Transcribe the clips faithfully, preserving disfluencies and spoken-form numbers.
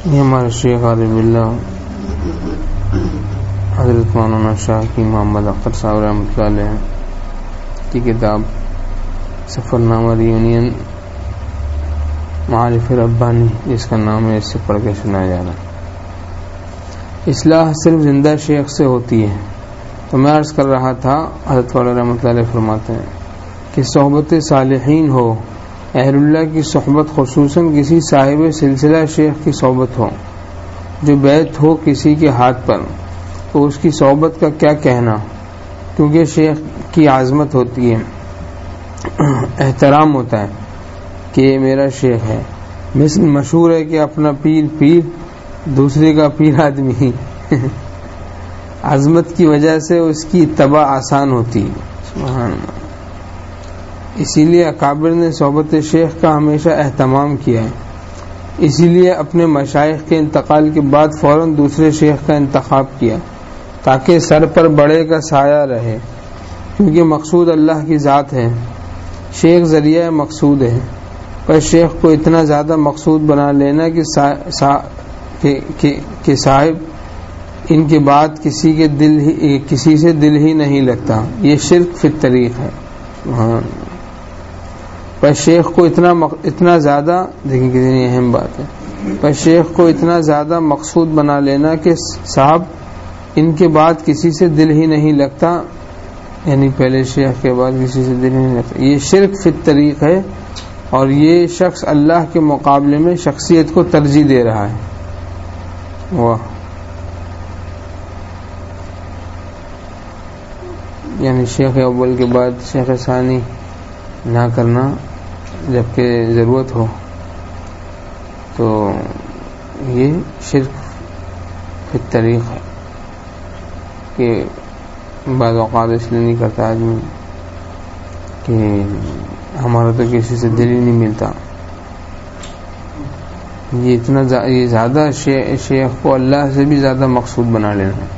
یہ ہمارے شیخ عارف باللہ حضرت مولانا شاہ کی محمد اختر صاحب رحمۃ اللہ علیہ کی کتاب سفر نامہ ریونین معارف ربانی جس کا نام ہے، اس سے پڑھ کے سنایا جا رہا ہے۔ اصلاح صرف زندہ شیخ سے ہوتی ہے۔ تو میں عرض کر رہا تھا، حضرت والا رحمۃ اللہ علیہ فرماتے ہیں کہ صحبت صالحین ہو، اہل اللہ کی صحبت، خصوصاً کسی صاحب سلسلہ شیخ کی صحبت ہو جو بیعت ہو کسی کے ہاتھ پر، تو اس کی صحبت کا کیا کہنا، کیونکہ شیخ کی عظمت ہوتی ہے، احترام ہوتا ہے کہ یہ میرا شیخ ہے۔ مثل مشہور ہے کہ اپنا پیر پیر، دوسرے کا پیر آدمی۔ عظمت کی وجہ سے اس کی اتباع آسان ہوتی ہے۔ سبحان اللہ۔ اسی لیے اکابر نے صحبت شیخ کا ہمیشہ اہتمام کیا ہے، اسی لیے اپنے مشائخ کے انتقال کے بعد فوراً دوسرے شیخ کا انتخاب کیا تاکہ سر پر بڑے کا سایہ رہے، کیونکہ مقصود اللہ کی ذات ہے، شیخ ذریعہ مقصود ہے۔ پر شیخ کو اتنا زیادہ مقصود بنا لینا کہ, سا سا کہ, کہ, کہ صاحب ان کے بعد کسی کے دل ہی کسی سے دل ہی نہیں لگتا، یہ شرک فی الطریق ہے۔ ہاں، پر شیخ کو اتنا اتنا زیادہ دیکھیں کتنی اہم بات ہے، پر شیخ کو اتنا زیادہ مقصود بنا لینا کہ صاحب ان کے بعد کسی سے دل ہی نہیں لگتا، یعنی پہلے شیخ کے بعد کسی سے دل ہی نہیں لگتا، یہ شرک فی الطریق ہے، اور یہ شخص اللہ کے مقابلے میں شخصیت کو ترجیح دے رہا ہے۔ واہ، یعنی شیخ اول کے بعد شیخ ثانی نہ کرنا جبکہ ضرورت ہو، تو یہ شرک فی الطریق ہے کہ بعض اوقات اس لیے نہیں کرتا آدمی کہ ہمارا تو کسی سے دل ہی نہیں ملتا۔ یہ اتنا یہ زیادہ شیخ کو اللہ سے بھی زیادہ مقصود بنا لینا ہے۔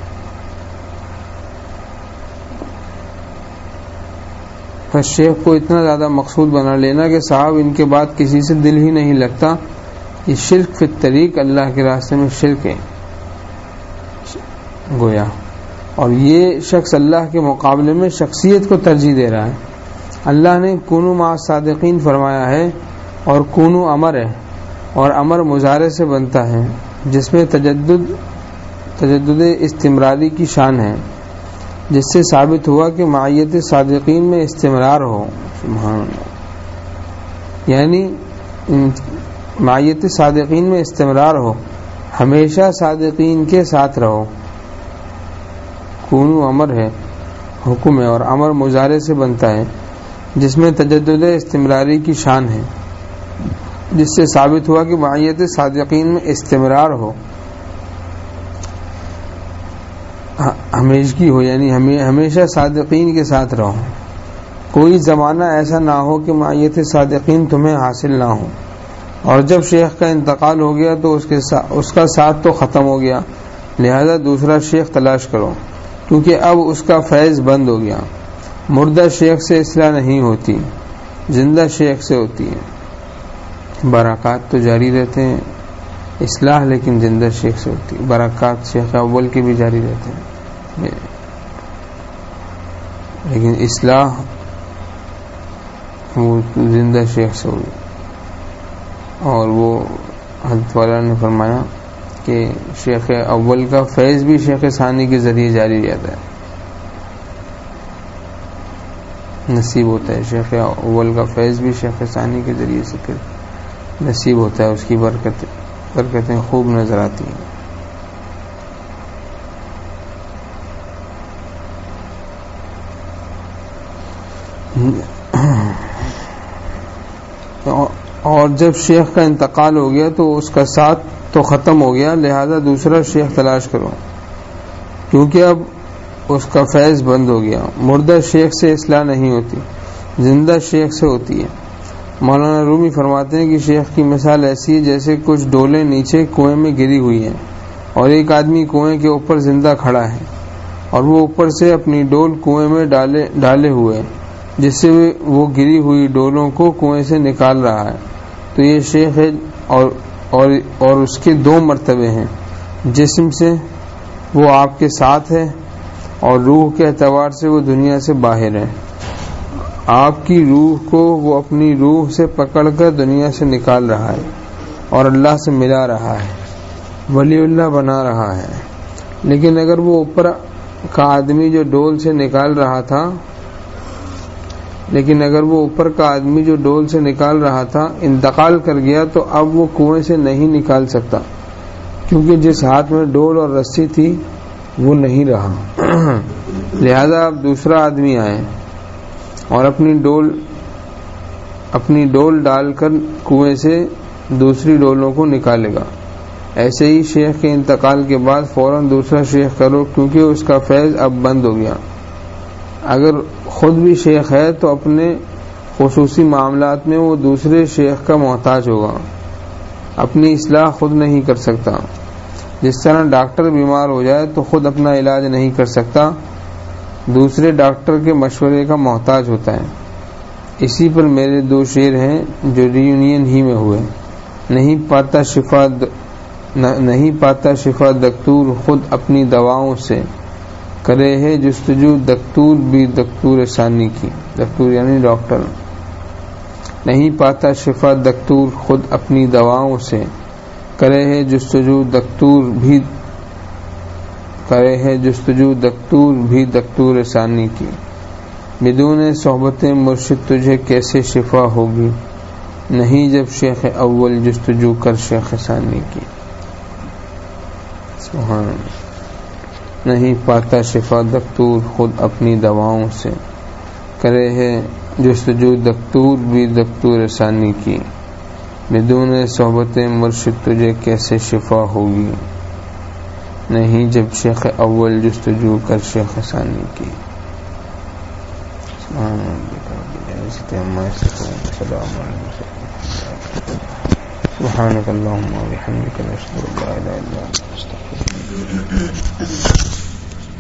پر شیخ کو اتنا زیادہ مقصود بنا لینا کہ صاحب ان کے بعد کسی سے دل ہی نہیں لگتا، یہ شرک فی الطریق، اللہ کے راستے میں شرک ہے گویا، اور یہ شخص اللہ کے مقابلے میں شخصیت کو ترجیح دے رہا ہے۔ اللہ نے کونوا مع الصادقین فرمایا ہے، اور کونو امر ہے، اور امر مضارع سے بنتا ہے جس میں تجدد تجدد استمراری کی شان ہے، جس سے ثابت ہوا کہ معیت صادقین میں استمرار ہو۔ سبحان اللہ، یعنی معیت صادقین میں استمرار ہو، ہمیشہ صادقین کے ساتھ رہو۔ کونو امر ہے، حکم ہے، اور امر مضارع سے بنتا ہے جس میں تجدد استمراری کی شان ہے، جس سے ثابت ہوا کہ معیت صادقین میں استمرار ہو، ہمیشگی ہو، یعنی ہمیشہ صادقین کے ساتھ رہو۔ کوئی زمانہ ایسا نہ ہو کہ معیت صادقین تمہیں حاصل نہ ہو، اور جب شیخ کا انتقال ہو گیا تو اس کے ساتھ اس کا ساتھ تو ختم ہو گیا، لہذا دوسرا شیخ تلاش کرو، کیونکہ اب اس کا فیض بند ہو گیا۔ مردہ شیخ سے اصلاح نہیں ہوتی، زندہ شیخ سے ہوتی ہے۔ برکات تو جاری رہتے ہیں، اصلاح لیکن زندہ شیخ سے ہوتی ہے۔ برکات شیخ اول کے بھی جاری رہتے ہیں، لیکن اصلاح وہ زندہ شیخ سے ہوئی۔ اور وہ حضرت والا نے فرمایا کہ شیخ اول کا فیض بھی شیخ ثانی کے ذریعے جاری رہتا ہے، نصیب ہوتا ہے۔ شیخ اول کا فیض بھی شیخ ثانی کے ذریعے سے پھر نصیب ہوتا ہے، اس کی برکتیں برکتیں خوب نظر آتی ہیں۔ اور جب شیخ کا انتقال ہو گیا تو اس کا ساتھ تو ختم ہو گیا، لہذا دوسرا شیخ تلاش کرو، کیونکہ اب اس کا فیض بند ہو گیا۔ مردہ شیخ سے اصلاح نہیں ہوتی، زندہ شیخ سے ہوتی ہے۔ مولانا رومی فرماتے ہیں کہ شیخ کی مثال ایسی ہے جیسے کچھ ڈولیں نیچے کنویں میں گری ہوئی ہیں، اور ایک آدمی کنویں کے اوپر زندہ کھڑا ہے، اور وہ اوپر سے اپنی ڈول کنویں میں ڈالے ڈالے ہوئے ہیں، جس سے وہ گری ہوئی ڈولوں کو کنویں سے نکال رہا ہے۔ تو یہ شیخ ہے، اور اور اور اس کے دو مرتبے ہیں، جسم سے وہ آپ کے ساتھ ہے اور روح کے اعتبار سے وہ دنیا سے باہر ہے۔ آپ کی روح کو وہ اپنی روح سے پکڑ کر دنیا سے نکال رہا ہے اور اللہ سے ملا رہا ہے، ولی اللہ بنا رہا ہے۔ لیکن اگر وہ اوپر کا آدمی جو ڈول سے نکال رہا تھا لیکن اگر وہ اوپر کا آدمی جو ڈول سے نکال رہا تھا انتقال کر گیا تو اب وہ کنویں سے نہیں نکال سکتا، کیونکہ جس ہاتھ میں ڈول اور رسی تھی وہ نہیں رہا۔ لہذا اب دوسرا آدمی آئے اور اپنی ڈول اپنی ڈول ڈال کر کنویں سے دوسری ڈولوں کو نکالے گا۔ ایسے ہی شیخ کے انتقال کے بعد فوراً دوسرا شیخ کرو، کیونکہ اس کا فیض اب بند ہو گیا۔ اگر خود بھی شیخ ہے تو اپنے خصوصی معاملات میں وہ دوسرے شیخ کا محتاج ہوگا، اپنی اصلاح خود نہیں کر سکتا۔ جس طرح ڈاکٹر بیمار ہو جائے تو خود اپنا علاج نہیں کر سکتا، دوسرے ڈاکٹر کے مشورے کا محتاج ہوتا ہے۔ اسی پر میرے دو شعر ہیں جو ری یونین ہی میں ہوئے۔ نہیں پاتا شفا د... نہیں پاتا شفا دکتور خود اپنی دواؤں سے، کرے ہے جستجو دکتور بھی دکتور ثانی کی۔ دکتور یعنی ڈاکٹر۔ نہیں پاتا شفا دکتور خود اپنی دواؤں سے، کرے ہے جستجو دکتور بھی کرے ہے جستجو دکتور بھی دکتور ثانی کی۔ بدون صحبت مرشد تجھے کیسے شفا ہوگی، نہیں جب شیخ اول جستجو کر شیخ ثانی کی۔ سبحان اللہ۔ نہیں پاتا شفا دکتور خود اپنی دواؤں سے، کرے ہے جستجو دکتور بھی دکتور ثانی کی۔ بدون صحبت مرشد تجھے کیسے شفا ہوگی، نہیں جب شیخ اول جستجو کر شیخ ثانی کی۔ سبحانك اللهم وبحمدك نشهد ان لا اله الا انت نستغفرك